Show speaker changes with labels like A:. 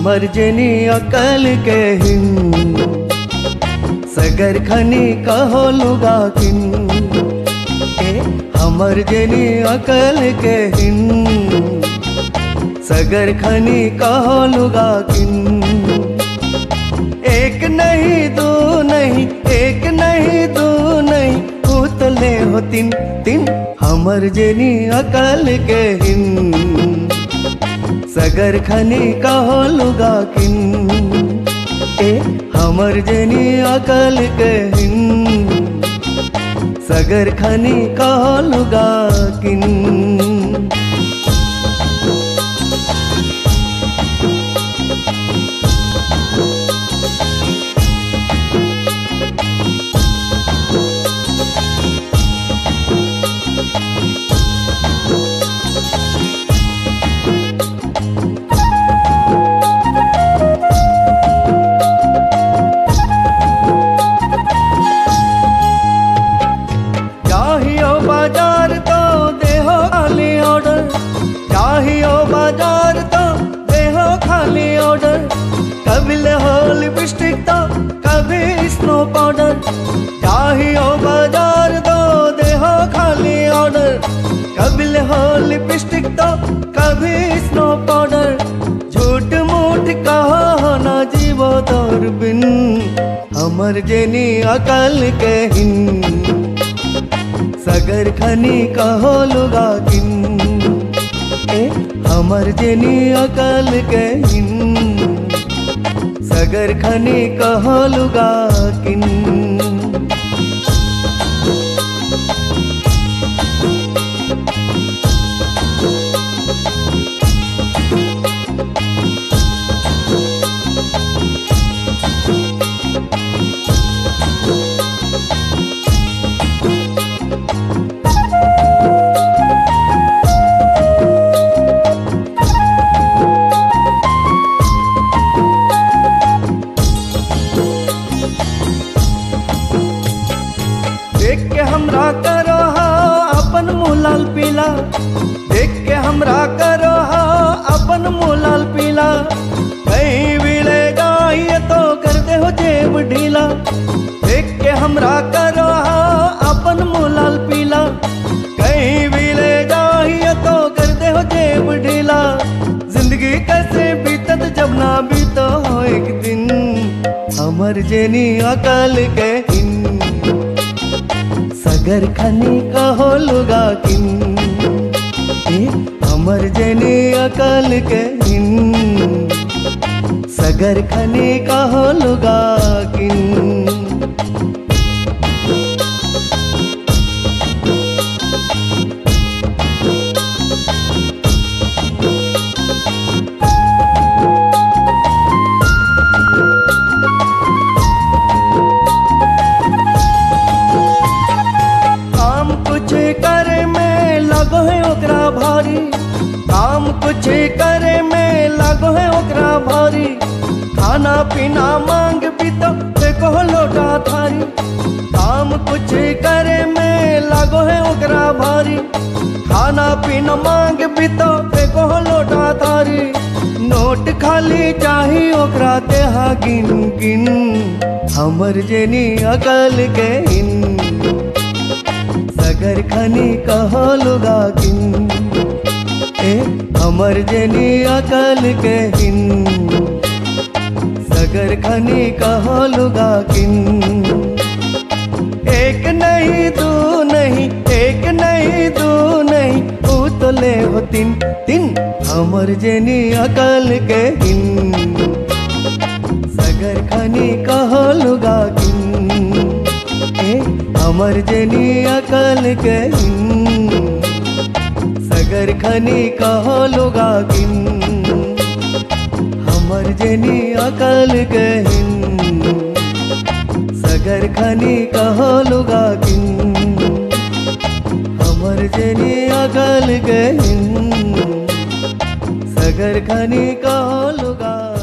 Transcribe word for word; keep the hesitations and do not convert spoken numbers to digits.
A: हमर जेनी अकल के हिन सगर खनी कहो लुगा किन ए हमर जेनी अकल के हिन सगर खनी कहो लुगा किन। एक नहीं दो नहीं एक नहीं दो नहीं उतले हो तीन तीन हमर जेनी अकल के हिन सगर खनी कहो लुगा किन ए हमर जेनी अकल के हिन सगर खनी कहो लुगा किन। बाजार तो देहो खाली ऑर्डर चाहिए बाजार तो देहो खाली ऑर्डर कभी हो लिपस्टिक तो कभी स्नो पाउडर चाहिए बाजार तो देहो खाली ऑर्डर कभी हो लिपस्टिक तो कभी स्नो पाउडर झूठ मूठ कहो ना जीवो तोर बिन हमर जेनी अकल के हिन सगर खनी कहो लुगा किन ए हमर जेनी अकल के हिन सगर खनी कहो लुगा किन। देख के हमरा करो हा अपन मुँह लाल पीला देख के हमरा करो हा अपन मुँह लाल पीला कहीं मिलेगा ये तो कर दे हो जेब ढीला देख के हमरा करो हा अपन मुँह लाल पीला कहीं मिलेगा ये तो कर दे हो जेब ढीला जिंदगी कैसे बीतत जब ना बीतो हो एक दिन हमर जेनी अकल के हिन सगर खनी कहो लुगा किन ए हमर जेनी अकल के हिन सगर खनी कहो लुगा किन। करे में लगो है ओकरा भारी काम कुछ करे में लगो है ओकरा भारी खाना पीना मांग भी तो देखो लोटा थारी काम कुछ करे में लगो है ओकरा भारी खाना पीना मांग भी तो देखो लोटा थारी नोट खाली चाहिए ओकरा देहा गिन गिन हमर जेनी अकल के हिन सगर खनी कहो लुगा किन ए हमर जेनी अकल के हिन सगर खनी कहो लुगा किन। एक नहीं दो नहीं एक नहीं दो नहीं उतले हो तीन तीन हमर जेनी अकल के हिन सगर खनी कहो लुगा किन ए हमर जेनी अकल के हिन सगर खनी कहो लुगा किन हमर जेनी अकल के हिन सगर खनी कहो लुगा किन हमर जेनी अकल के हिन सगर खनी कहो लुगा।